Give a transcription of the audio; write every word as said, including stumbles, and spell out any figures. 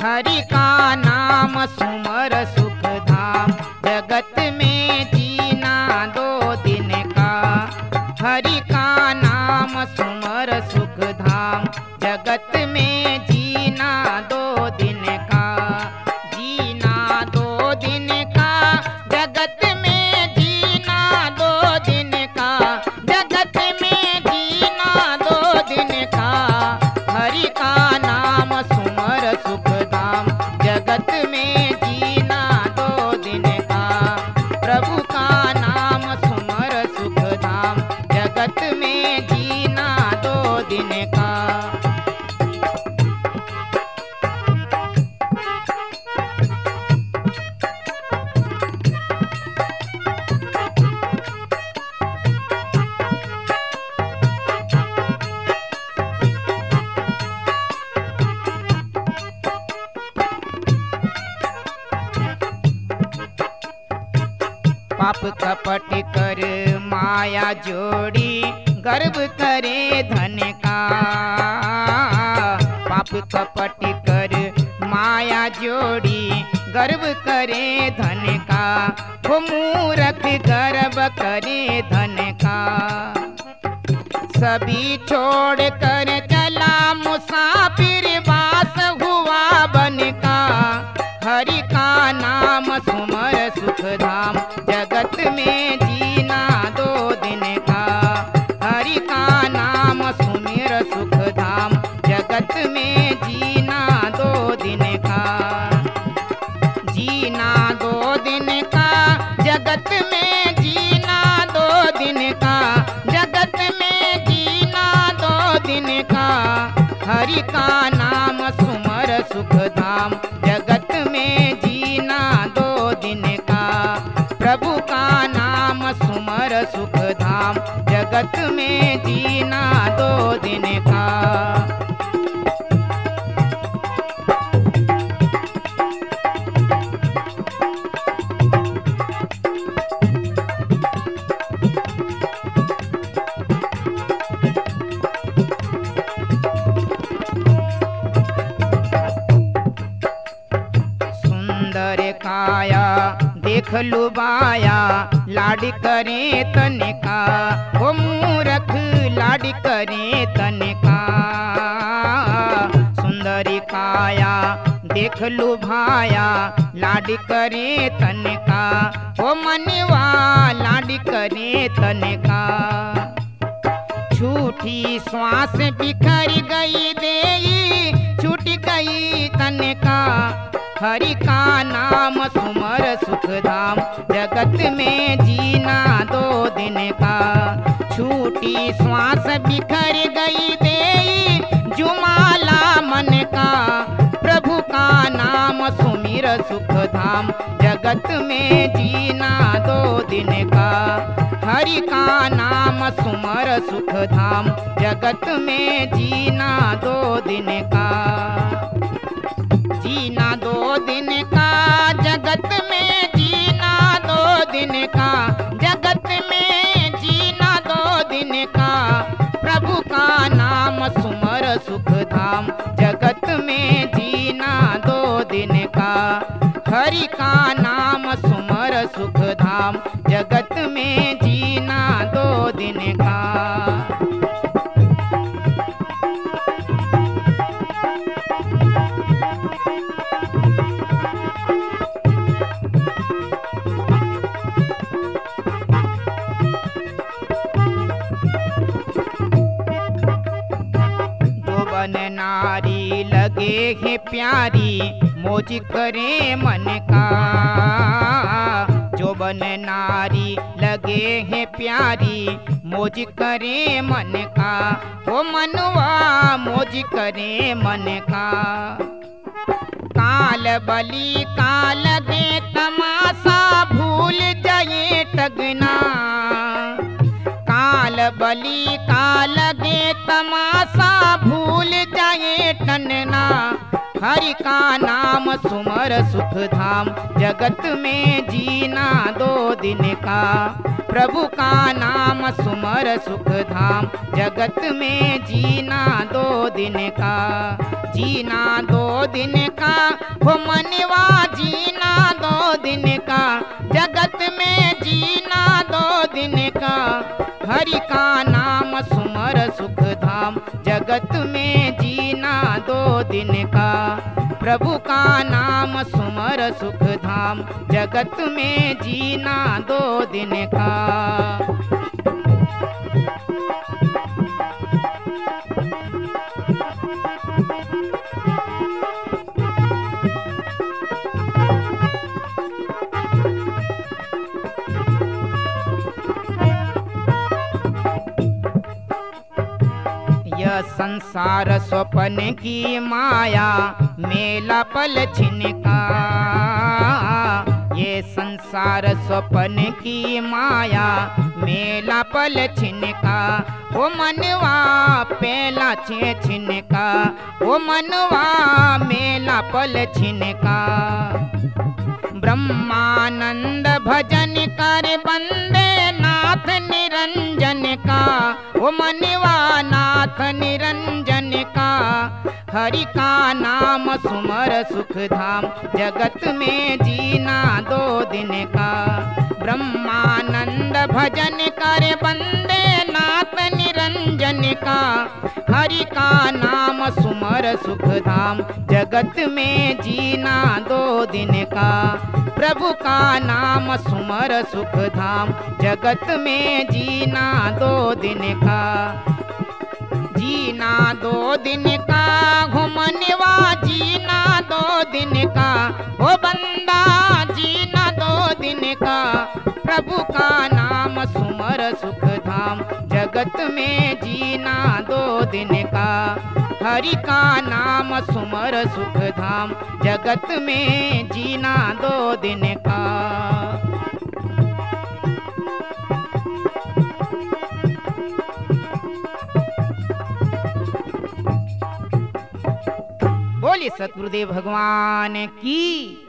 हरि का नाम सुमर सुख धाम, जगत में जीना दो दिन का। हरि का नाम सुमर सुख धाम, जगत में जीना दो दिन का। जीना दो दिन का, जगत में जीना दो दिन का, जगत में जीना दो दिन का। हरि का नाम सुमर सुख धाम, जगत में जीना दो दिन का। प्रभु का नाम सुमर सुख धाम, जगत में जीना दो दिन का। पाप कपट कर माया जोड़ी, गर्व करे धन का। पाप कपट कर माया जोड़ी, गर्व करे धन का। वो मूर्ख गर्व करे धन का। सभी छोड़ कर चला मुसाफिर, वास हुआ बन का। हरि का नाम सुमर सुख धाम, जगत में जीना दो दिन का। हरि का नाम सुमिर सुख धाम, जगत में जीना दो दिन का। जीना दो दिन का, जगत में जीना दो दिन का, जगत में जीना दो दिन का। हरि का नाम सुमर सुख धाम, जगत में जीना दो दिन का। प्रभु का नाम सुमर सुख धाम, जगत में जीना दो दिन का। सुंदर काया देख लुबाया, लाड करे तनिका। वो मूर्ख लाड करे तनिका। सुंदरी काया देख लुभाया, लाड करे तनिका। वो मनवा लाड करे तनिका। छूटी श्वास बिखर गई देई, छूट गई तनिका। हरि का नाम सुमर सुख धाम, जगत में जीना दो दिन का। छूटी श्वास बिखर गई देई, जुमाला मन का। प्रभु का नाम सुमिर सुख धाम, जगत में जीना दो दिन का। हरि का नाम सुमर सुख धाम, जगत में जीना दो दिन का। जीना दो दिन का, जगत में जीना दो दिन का, जगत में जीना दो दिन का। प्रभु का नाम सुमर सुख धाम, जगत में जीना दो दिन का। हरि का नाम सुमर सुख धाम, जगत में जीना दो दिन का। नारी लगे है प्यारी, मौज करे मन का। जो बन नारी लगे है प्यारी, मौज करे मन का। वो मनवा मौज करे मन का। काल बलि का लगे तमाशा, भूल जाए टगना। काल बलि का लगे तमाशा, भूल जाए टनना। हरि का नाम सुमर सुख धाम, जगत में जीना दो दिन का। प्रभु का नाम सुमर सुख धाम, जगत में जीना दो दिन का, जीना दो दिन का हो मनवा, जीना दो दिन का, जगत में जीना दो दिन का। हरि का नाम सुमर सुख धाम, जगत में जीना दो दिन का, प्रभु का नाम सुमर सुख धाम, जगत में जीना दो दिन का। यह संसार स्वप्न की माया, मेला पल छिनका, ये संसार स्वप्न की माया, मेला पल छिनका, ओ मनवा पेला छे छिनका, ओ मनवा मेला पल छिनका। ब्रह्मानंद भजन कर बंदे नाथ निरंजन का, ओ मनवा नाथ निरंजन का। हरि का नाम सुमर सुख धाम, जगत में जीना दो दिन का, ब्रह्मानंद भजन कर बंदे नाथ निरंजन का। हरि का नाम सुमर सुख धाम, जगत में जीना दो दिन का, प्रभु का नाम सुमर सुख धाम, जगत में जीना दो दिन का। जीना दो दिन का घुमनवा, जीना दो दिन का हो बंदा, जीना दो दिन का, प्रभु का नाम सुमर सुख धाम, जगत में जीना दो दिन का। हरि का नाम सुमर सुख धाम, जगत में जीना दो दिन का। बोलिए सतगुरुदेव भगवान की।